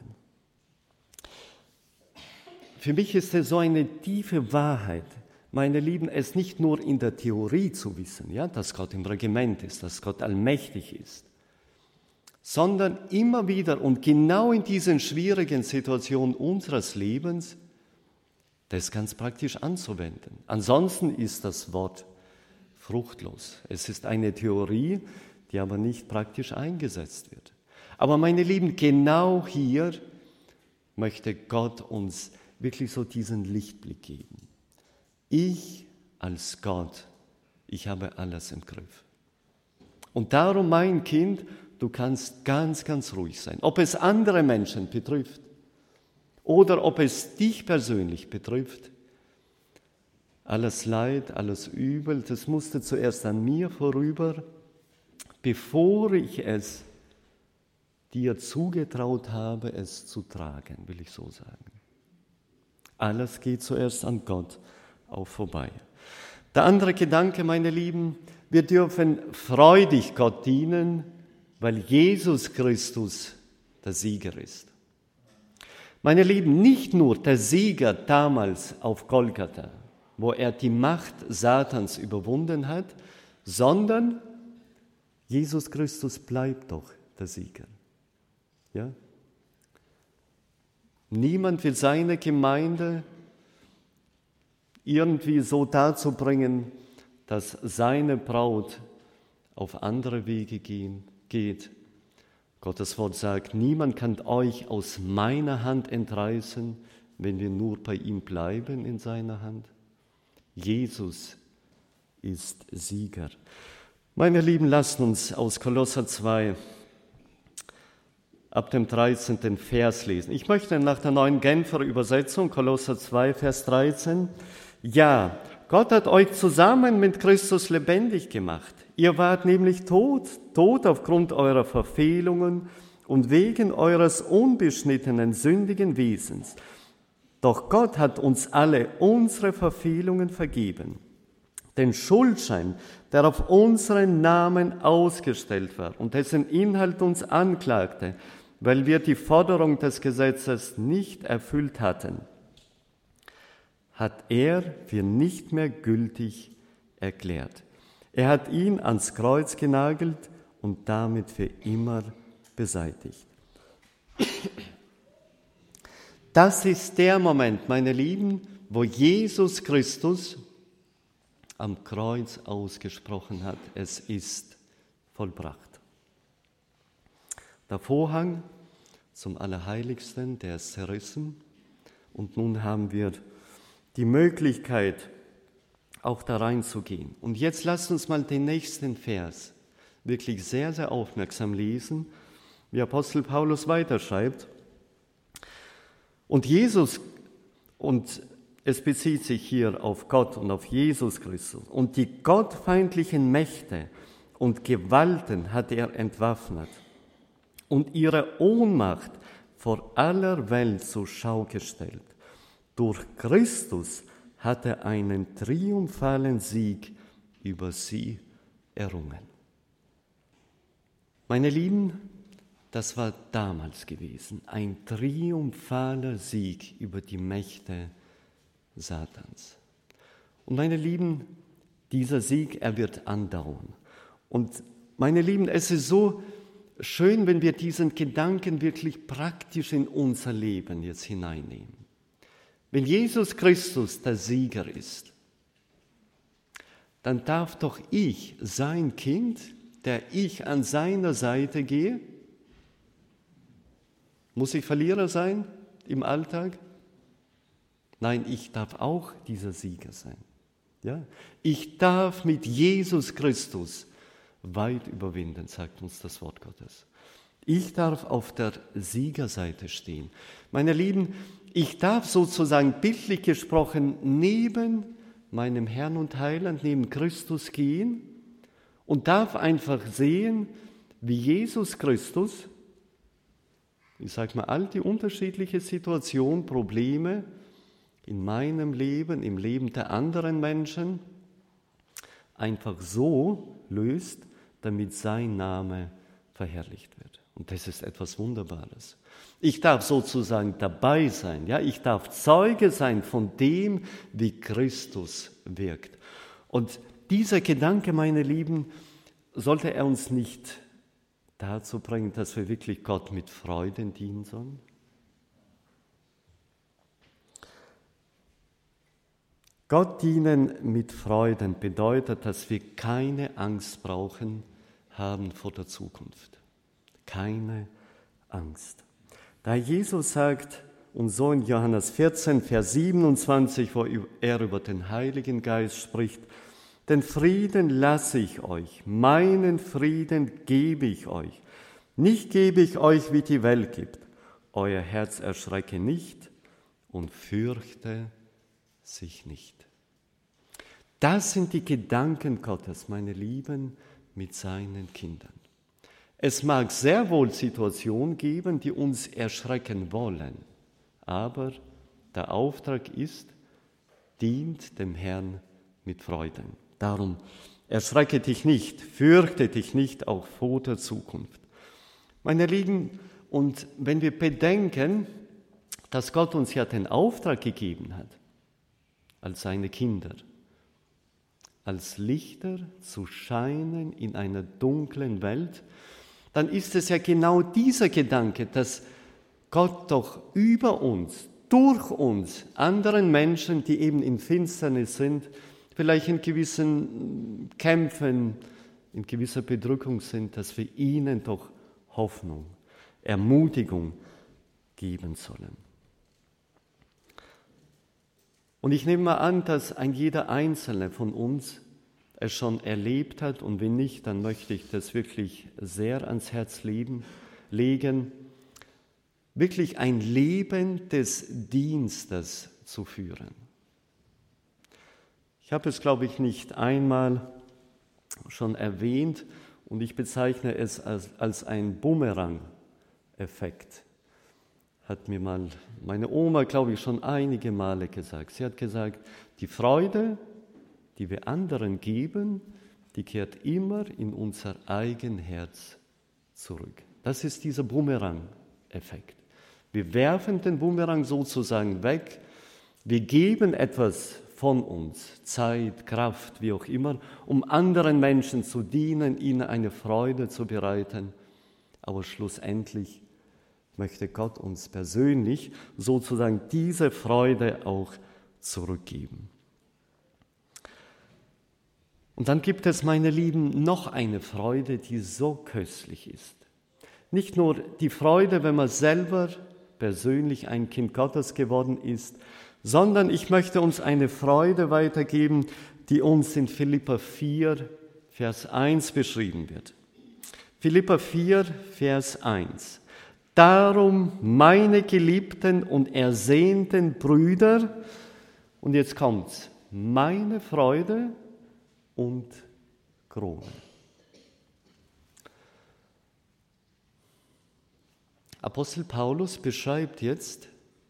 Für mich ist es so eine tiefe Wahrheit, meine Lieben, es nicht nur in der Theorie zu wissen, ja, dass Gott im Regiment ist, dass Gott allmächtig ist, sondern immer wieder und genau in diesen schwierigen Situationen unseres Lebens, das ganz praktisch anzuwenden. Ansonsten ist das Wort fruchtlos. Es ist eine Theorie, die aber nicht praktisch eingesetzt wird. Aber meine Lieben, genau hier möchte Gott uns wirklich so diesen Lichtblick geben. Ich als Gott, ich habe alles im Griff. Und darum, mein Kind, du kannst ganz, ganz ruhig sein. Ob es andere Menschen betrifft oder ob es dich persönlich betrifft, alles Leid, alles Übel, das musste zuerst an mir vorüber, bevor ich es dir zugetraut habe, es zu tragen, will ich so sagen. Alles geht zuerst an Gott auch vorbei. Der andere Gedanke, meine Lieben, wir dürfen freudig Gott dienen, weil Jesus Christus der Sieger ist. Meine Lieben, nicht nur der Sieger damals auf Golgatha, wo er die Macht Satans überwunden hat, sondern Jesus Christus bleibt doch der Sieger. Ja? Niemand will seine Gemeinde irgendwie so dazu bringen, dass seine Braut auf andere Wege gehen, geht. Gottes Wort sagt, niemand kann euch aus meiner Hand entreißen, wenn wir nur bei ihm bleiben in seiner Hand. Jesus ist Sieger. Meine Lieben, lasst uns aus Kolosser zwei ab dem dreizehnten Vers lesen. Ich möchte nach der neuen Genfer Übersetzung, Kolosser zwei, Vers dreizehn, ja, Gott hat euch zusammen mit Christus lebendig gemacht. Ihr wart nämlich tot, tot aufgrund eurer Verfehlungen und wegen eures unbeschnittenen, sündigen Wesens. Doch Gott hat uns alle unsere Verfehlungen vergeben. Den Schuldschein, der auf unseren Namen ausgestellt war und dessen Inhalt uns anklagte, weil wir die Forderung des Gesetzes nicht erfüllt hatten, hat er für nicht mehr gültig erklärt. Er hat ihn ans Kreuz genagelt und damit für immer beseitigt. Das ist der Moment, meine Lieben, wo Jesus Christus am Kreuz ausgesprochen hat, es ist vollbracht. Der Vorhang zum Allerheiligsten, der ist zerrissen und nun haben wir die Möglichkeit, auch da reinzugehen. Und jetzt lasst uns mal den nächsten Vers wirklich sehr, sehr aufmerksam lesen, wie Apostel Paulus weiterschreibt. Und Jesus, und es bezieht sich hier auf Gott und auf Jesus Christus, und die gottfeindlichen Mächte und Gewalten hat er entwaffnet und ihre Ohnmacht vor aller Welt zur Schau gestellt. Durch Christus hat er einen triumphalen Sieg über sie errungen. Meine Lieben, das war damals gewesen, ein triumphaler Sieg über die Mächte Satans. Und meine Lieben, dieser Sieg, er wird andauern. Und meine Lieben, es ist so schön, wenn wir diesen Gedanken wirklich praktisch in unser Leben jetzt hineinnehmen. Wenn Jesus Christus der Sieger ist, dann darf doch ich, sein Kind, der ich an seiner Seite gehe, muss ich Verlierer sein im Alltag? Nein, ich darf auch dieser Sieger sein. Ja? Ich darf mit Jesus Christus weit überwinden, sagt uns das Wort Gottes. Ich darf auf der Siegerseite stehen. Meine Lieben, ich darf sozusagen bildlich gesprochen neben meinem Herrn und Heiland, neben Christus gehen und darf einfach sehen, wie Jesus Christus, ich sage mal, all die unterschiedlichen Situationen, Probleme in meinem Leben, im Leben der anderen Menschen, einfach so löst, damit sein Name verherrlicht wird. Und das ist etwas Wunderbares. Ich darf sozusagen dabei sein, ja, ich darf Zeuge sein von dem, wie Christus wirkt. Und dieser Gedanke, meine Lieben, sollte er uns nicht dazu bringen, dass wir wirklich Gott mit Freuden dienen sollen? Gott dienen mit Freuden bedeutet, dass wir keine Angst brauchen haben vor der Zukunft. Keine Angst. Da Jesus sagt, und so in Johannes vierzehn, Vers siebenundzwanzig, wo er über den Heiligen Geist spricht, den Frieden lasse ich euch, meinen Frieden gebe ich euch. Nicht gebe ich euch, wie die Welt gibt. Euer Herz erschrecke nicht und fürchte sich nicht. Das sind die Gedanken Gottes, meine Lieben, mit seinen Kindern. Es mag sehr wohl Situationen geben, die uns erschrecken wollen, aber der Auftrag ist, dient dem Herrn mit Freuden. Darum erschrecke dich nicht, fürchte dich nicht auch vor der Zukunft. Meine Lieben, und wenn wir bedenken, dass Gott uns ja den Auftrag gegeben hat, als seine Kinder, als Lichter zu scheinen in einer dunklen Welt, dann ist es ja genau dieser Gedanke, dass Gott doch über uns, durch uns, anderen Menschen, die eben in Finsternis sind, vielleicht in gewissen Kämpfen, in gewisser Bedrückung sind, dass wir ihnen doch Hoffnung, Ermutigung geben sollen. Und ich nehme mal an, dass ein jeder Einzelne von uns es schon erlebt hat, und wenn nicht, dann möchte ich das wirklich sehr ans Herz legen, wirklich ein Leben des Dienstes zu führen. Ich habe es, glaube ich, nicht einmal schon erwähnt und ich bezeichne es als, als ein Bumerang-Effekt. Hat mir mal meine Oma, glaube ich, schon einige Male gesagt. Sie hat gesagt, die Freude, die wir anderen geben, die kehrt immer in unser eigen Herz zurück. Das ist dieser Bumerang-Effekt. Wir werfen den Bumerang sozusagen weg, wir geben etwas von uns, Zeit, Kraft, wie auch immer, um anderen Menschen zu dienen, ihnen eine Freude zu bereiten, aber schlussendlich möchte Gott uns persönlich sozusagen diese Freude auch zurückgeben. Und dann gibt es, meine Lieben, noch eine Freude, die so köstlich ist. Nicht nur die Freude, wenn man selber persönlich ein Kind Gottes geworden ist, sondern ich möchte uns eine Freude weitergeben, die uns in Philipper vier, Vers eins beschrieben wird. Philipper vier, Vers eins. Darum, meine geliebten und ersehnten Brüder, und jetzt kommt's, meine Freude und Krone. Apostel Paulus beschreibt jetzt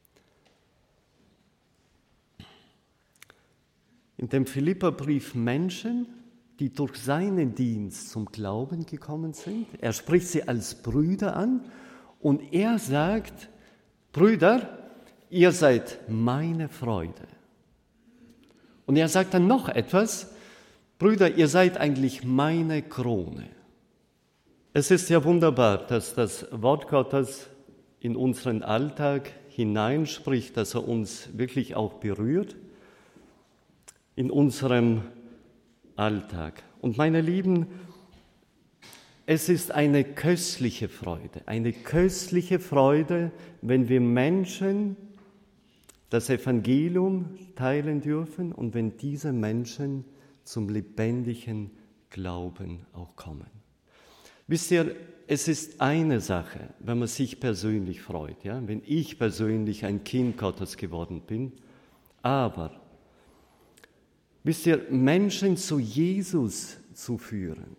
in dem Philipperbrief Menschen, die durch seinen Dienst zum Glauben gekommen sind. Er spricht sie als Brüder an und er sagt, Brüder, ihr seid meine Freude. Und er sagt dann noch etwas, Brüder, ihr seid eigentlich meine Krone. Es ist ja wunderbar, dass das Wort Gottes in unseren Alltag hineinspricht, dass er uns wirklich auch berührt in unserem Alltag. Und meine Lieben, es ist eine köstliche Freude, eine köstliche Freude, wenn wir Menschen das Evangelium teilen dürfen und wenn diese Menschen zum lebendigen Glauben auch kommen. Wisst ihr, es ist eine Sache, wenn man sich persönlich freut, ja? Wenn ich persönlich ein Kind Gottes geworden bin, aber wisst ihr, Menschen zu Jesus zu führen,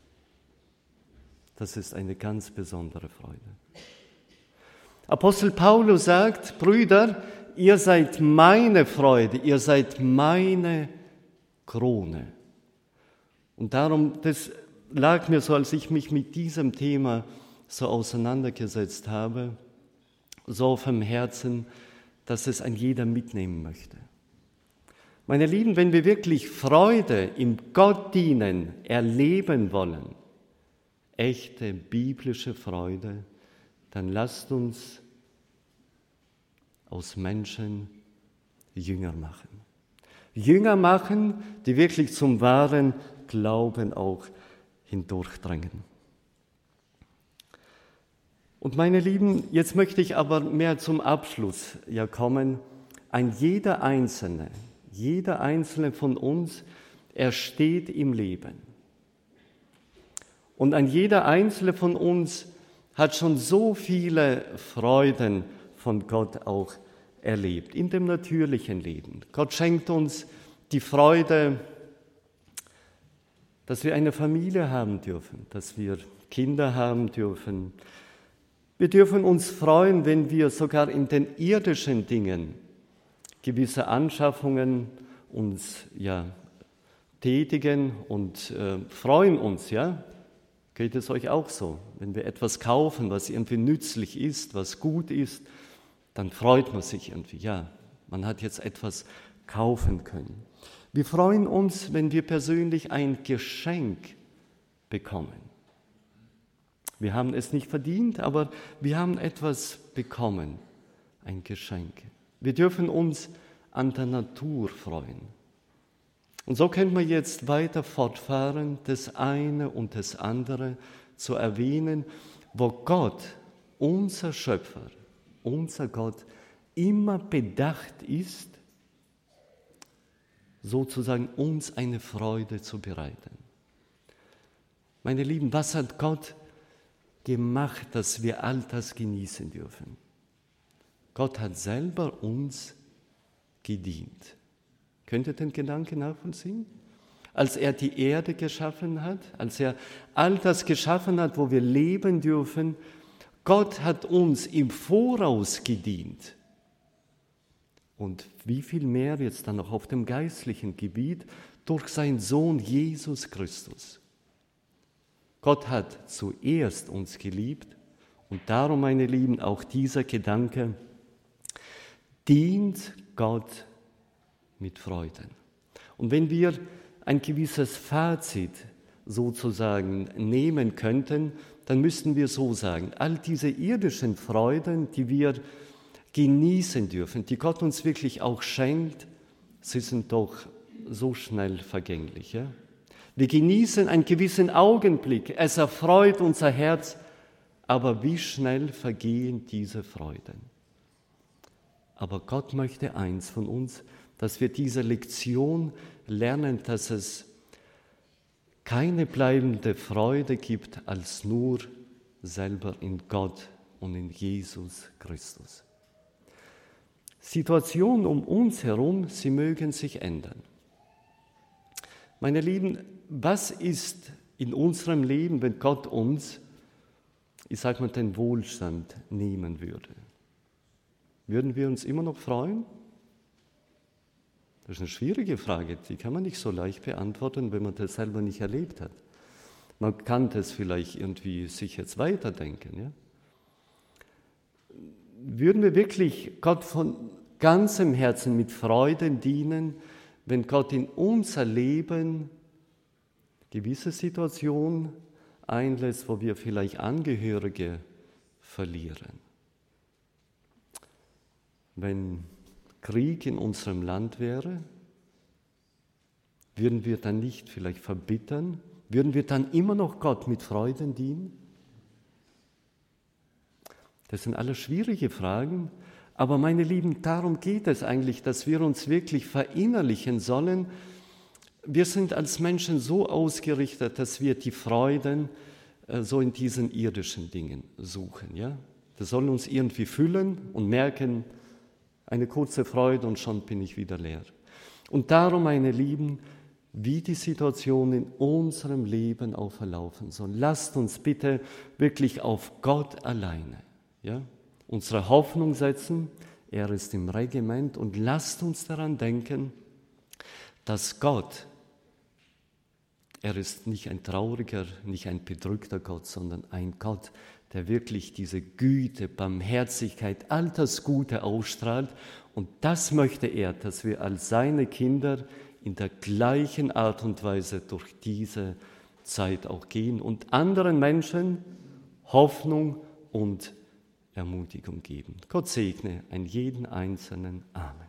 das ist eine ganz besondere Freude. Apostel Paulus sagt, Brüder, ihr seid meine Freude, ihr seid meine Krone. Und darum, das lag mir so, als ich mich mit diesem Thema so auseinandergesetzt habe, so auf dem Herzen, dass es ein jeder mitnehmen möchte. Meine Lieben, wenn wir wirklich Freude im Gottdienen erleben wollen, echte biblische Freude, dann lasst uns aus Menschen Jünger machen. Jünger machen, die wirklich zum wahren Glauben auch hindurchdrängen. Und meine Lieben, jetzt möchte ich aber mehr zum Abschluss ja kommen. Ein jeder Einzelne, jeder Einzelne von uns, er steht im Leben. Und ein jeder Einzelne von uns hat schon so viele Freuden von Gott auch erlebt, in dem natürlichen Leben. Gott schenkt uns die Freude, dass wir eine Familie haben dürfen, dass wir Kinder haben dürfen. Wir dürfen uns freuen, wenn wir sogar in den irdischen Dingen gewisse Anschaffungen uns ja tätigen und äh, freuen uns, ja. Geht es euch auch so? Wenn wir etwas kaufen, was irgendwie nützlich ist, was gut ist, dann freut man sich irgendwie, ja, man hat jetzt etwas kaufen können. Wir freuen uns, wenn wir persönlich ein Geschenk bekommen. Wir haben es nicht verdient, aber wir haben etwas bekommen, ein Geschenk. Wir dürfen uns an der Natur freuen. Und so können wir jetzt weiter fortfahren, das eine und das andere zu erwähnen, wo Gott, unser Schöpfer, unser Gott, immer bedacht ist, sozusagen uns eine Freude zu bereiten. Meine Lieben, was hat Gott gemacht, dass wir all das genießen dürfen? Gott hat selber uns gedient. Könnt ihr den Gedanken nachvollziehen? Als er die Erde geschaffen hat, als er all das geschaffen hat, wo wir leben dürfen, Gott hat uns im Voraus gedient. Und wie viel mehr jetzt dann noch auf dem geistlichen Gebiet durch seinen Sohn Jesus Christus. Gott hat zuerst uns geliebt und darum, meine Lieben, auch dieser Gedanke, dient Gott mit Freuden. Und wenn wir ein gewisses Fazit sozusagen nehmen könnten, dann müssten wir so sagen, all diese irdischen Freuden, die wir genießen dürfen, die Gott uns wirklich auch schenkt, sie sind doch so schnell vergänglich. Ja? Wir genießen einen gewissen Augenblick, es erfreut unser Herz, aber wie schnell vergehen diese Freuden. Aber Gott möchte eins von uns, dass wir diese Lektion lernen, dass es keine bleibende Freude gibt als nur selber in Gott und in Jesus Christus. Situationen um uns herum, sie mögen sich ändern. Meine Lieben, was ist in unserem Leben, wenn Gott uns, ich sage mal, den Wohlstand nehmen würde? Würden wir uns immer noch freuen? Das ist eine schwierige Frage, die kann man nicht so leicht beantworten, wenn man das selber nicht erlebt hat. Man kann das vielleicht irgendwie sich jetzt weiterdenken. Ja? Würden wir wirklich Gott von ganzem Herzen mit Freuden dienen, wenn Gott in unser Leben gewisse Situationen einlässt, wo wir vielleicht Angehörige verlieren? Wenn Krieg in unserem Land wäre, würden wir dann nicht vielleicht verbittern? Würden wir dann immer noch Gott mit Freuden dienen? Das sind alles schwierige Fragen, aber meine Lieben, darum geht es eigentlich, dass wir uns wirklich verinnerlichen sollen. Wir sind als Menschen so ausgerichtet, dass wir die Freuden äh, so in diesen irdischen Dingen suchen. Ja? Das soll uns irgendwie füllen und merken, eine kurze Freude und schon bin ich wieder leer. Und darum, meine Lieben, wie die Situation in unserem Leben auch verlaufen soll, lasst uns bitte wirklich auf Gott alleine, ja, unsere Hoffnung setzen. Er ist im Regiment und lasst uns daran denken, dass Gott, er ist nicht ein trauriger, nicht ein bedrückter Gott, sondern ein Gott, der wirklich diese Güte, Barmherzigkeit, all das Gute ausstrahlt. Und das möchte er, dass wir als seine Kinder in der gleichen Art und Weise durch diese Zeit auch gehen und anderen Menschen Hoffnung und Ermutigung geben. Gott segne einen jeden Einzelnen. Amen.